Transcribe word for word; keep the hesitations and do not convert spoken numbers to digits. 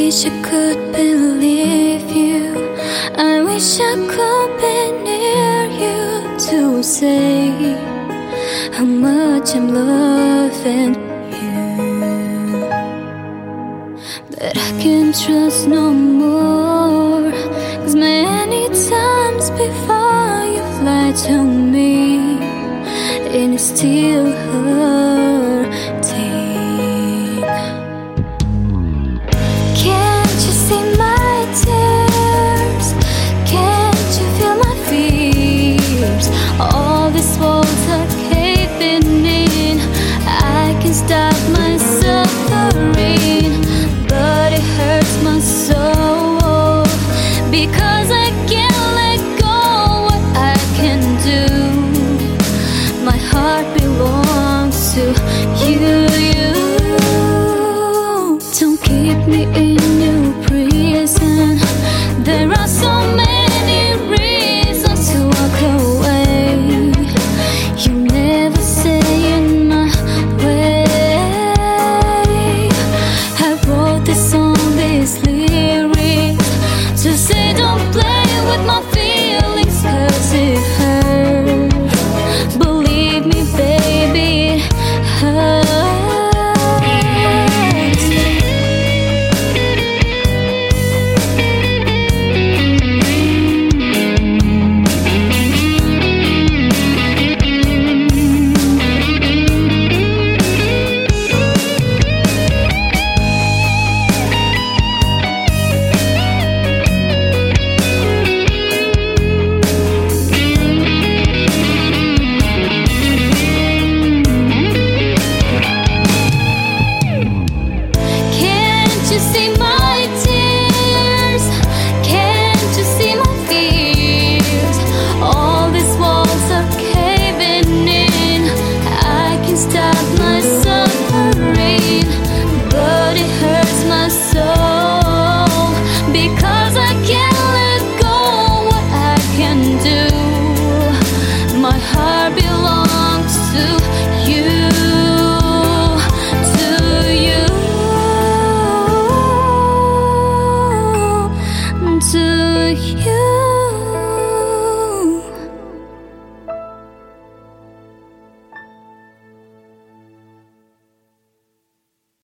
wish I could believe you. I wish I could be near you to say how much I'm loving you. But I can't trust no more, 'cause many times before you've lied to me, and it still hurts.